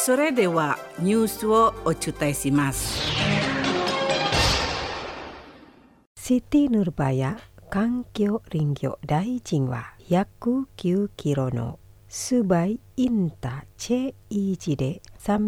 それではニュースをお伝えします。 シティヌルバヤ環境林業大臣は約9キロのスバイインタチェイジで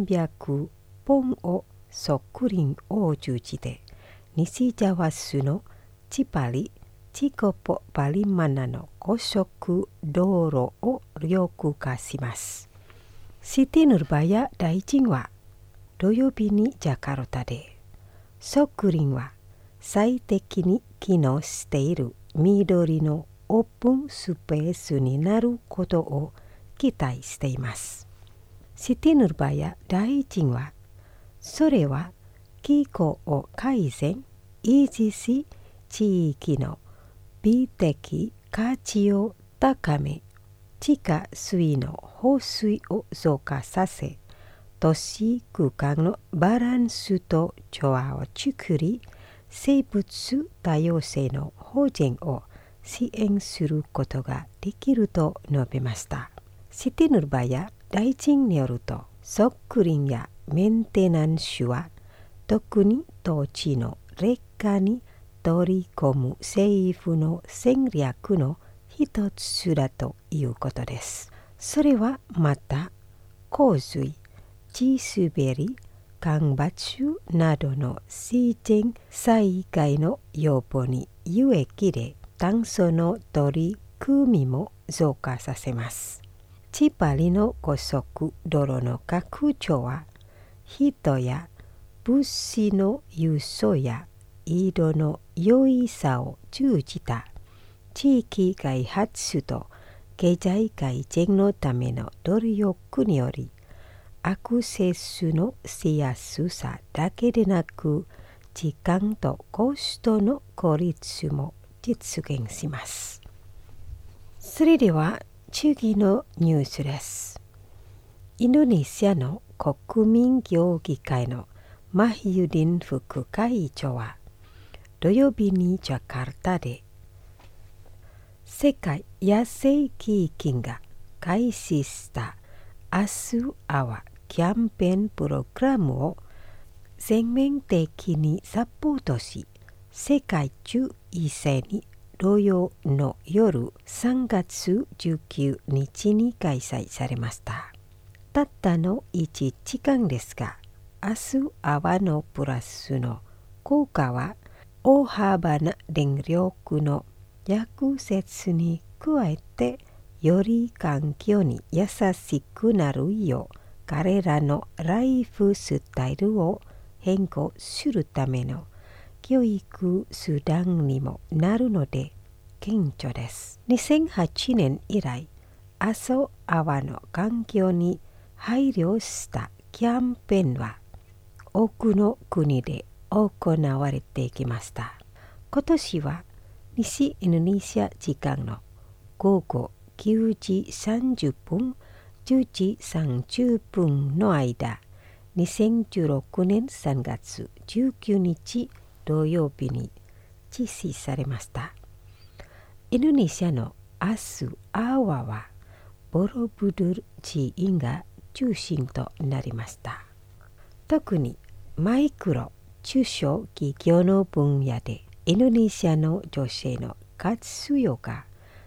300本を植林を通じて西ジャワ州のチパリ、チコポパリマナの高速道路を緑化します。シティヌルバヤ大臣は土曜日にジャカルタで植林は最適に機能している緑のオープンスペースになることを期待しています。シティヌルバヤ大臣はそれは気候を改善、維持し、地域の美的価値を高め、地下水の放水を増加させ、都市空間のバランスと調和を作り、生物多様性の保全を支援することができると述べました。シティヌルバヤ大臣によると、植林やメンテナンスは特に土地の劣化に取り込む政府の戦略の一つだということです。それはまた洪水、地滑り、干ばつなどの自然災害の予防に有益で、炭素の取り組みも増加させます。チパリの高速道路の拡張は、人や物資の輸送や移動の容易さを通じた地域開発と経済改善のための努力により、アクセスのしやすさだけでなく、時間とコストの効率も実現します。それでは次のニュースです。インドネシアの国民協議会のマヒユディン副会長は土曜日にジャカルタで世界野生基金が開始した明日アワキャンペーンプログラムを全面的にサポートし、世界中一斉に土曜の夜3月19日に開催されました。たったの1時間ですが、明日アワのプラスの効果は大幅な電力の逆説に加えて、より環境に優しくなるよう彼らのライフスタイルを変更するための教育手段にもなるので顕著です。2008年以来、阿蘇阿波の環境に配慮したキャンペーンは多くの国で行われてきました。今年は西インドネシア時間の午後9時30分、10時30分の間、2016年3月19日土曜日に実施されました。インドネシアの明日アワはボロブドゥル寺院が中心となりました。特にマイクロ・中小企業の分野でインドネシアの女性の活用が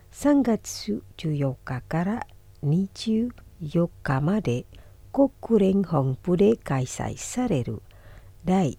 3月14日から24日まで国連本部で開催される第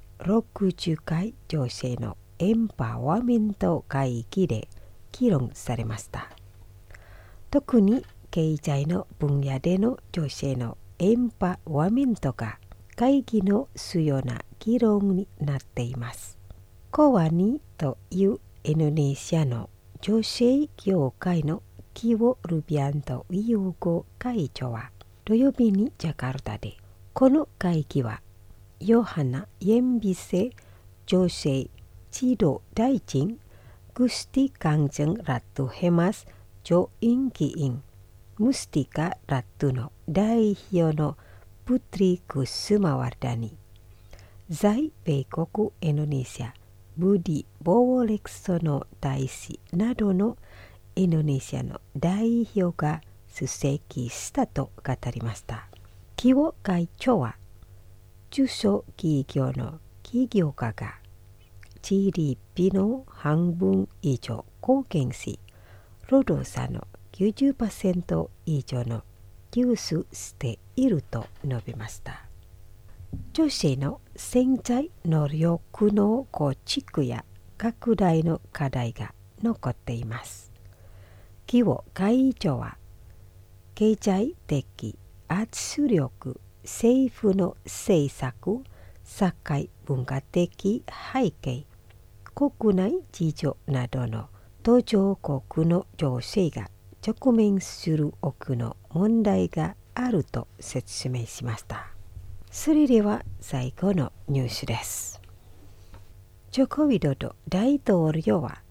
60回女性のエンパワーメント会議で議論されました。特に経済の分野での女性のエンパワーメントが会議の主要な議論になっています。コワニというインドネシアの女性協会のキオ・ルビアント・ウィオゴ会長は土曜日にジャカルタで、この会議はヨハナ・イェンビセ女性指導大臣、グスティ・カンジェン・ラット・ヘマス上院議員、ムスティカ・ラットの代表のプトリ・クスマワルダニ、在米国インドネシアブディ・ボーレクソの大使などのインドネシアの代表が出席したと語りました。 キオ会長は中小企業の起業家が GDP の半分以上貢献し、労働者の 90% 以上の寄付していると述べました。女性の潜在能力の構築や拡大の課題が残っています。キオ会長は経済的圧力、政府の政策、社会文化的背景、国内事情などの途上国の女性が直面する多くの問題があると説明しました。それでは最後のニュースです。ジョコウィドド大統領は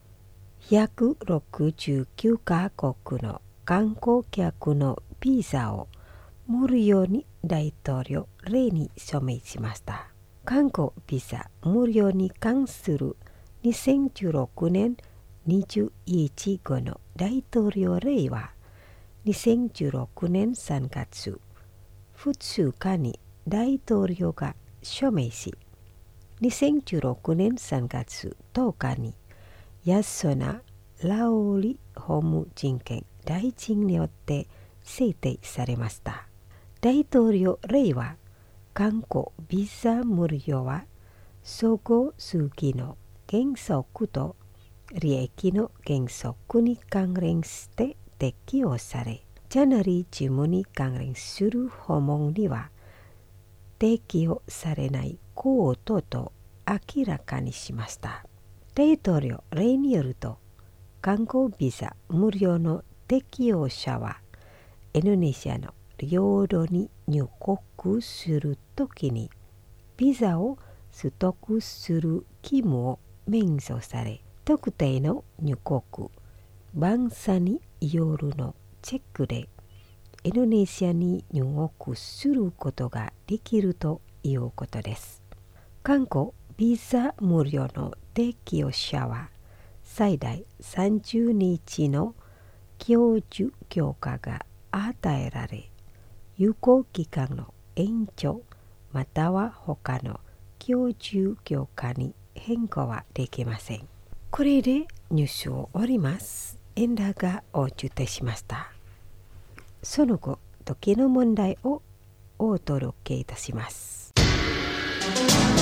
169カ国の観光客のビザを無料に大統領令に署名しました。観光ビザ無料に関する2016年21号の大統領令は2016年3月2日に大統領が署名し、2016年3月10日に安名ラオリ法務人権大臣によって制定されました。大統領令は観光ビザ無料は総合数期の原則と利益の原則に関連して適用され、ジャーナリ事務に関連する訪問には適用されないことと明らかにしました。大統領令によると、観光ビザ無料の適用者はインドネシアの領土に入国するときにビザを取得する義務を免除され、特定の入国、番差によるのチェックでインドネシアに入国することができるということです。観光ビザ無料の適用者は最大30日の居住許可が与えられ、有効期間の延長または他の居住許可に変更はできません。これでニュースを終わります。エンダーがお伝えしました。その後、時の問題をお届けいたします。